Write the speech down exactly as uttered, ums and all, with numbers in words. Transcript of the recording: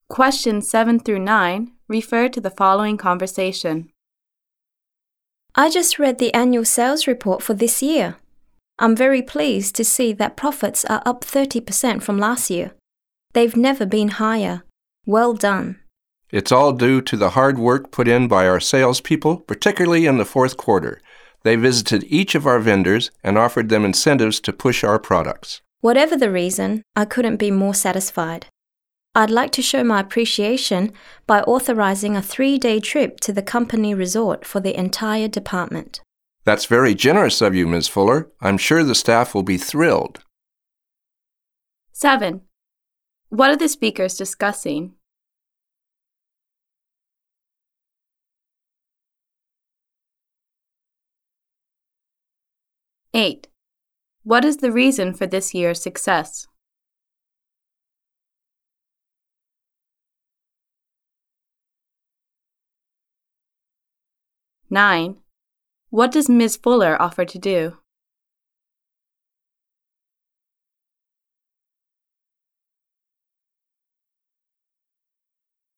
Questions seven through nine refer to the following conversation. I just read the annual sales report for this year. I'm very pleased to see that profits are up thirty percent from last year. They've never been higher. Well done. It's all due to the hard work put in by our salespeople, particularly in the fourth quarter. They visited each of our vendors and offered them incentives to push our products. Whatever the reason, I couldn't be more satisfied. I'd like to show my appreciation by authorizing a three-day trip to the company resort for the entire department. That's very generous of you, Miz Fuller. I'm sure the staff will be thrilled. seven. What are the speakers discussing? eight. What is the reason for this year's success? nine. What does Miz Fuller offer to do?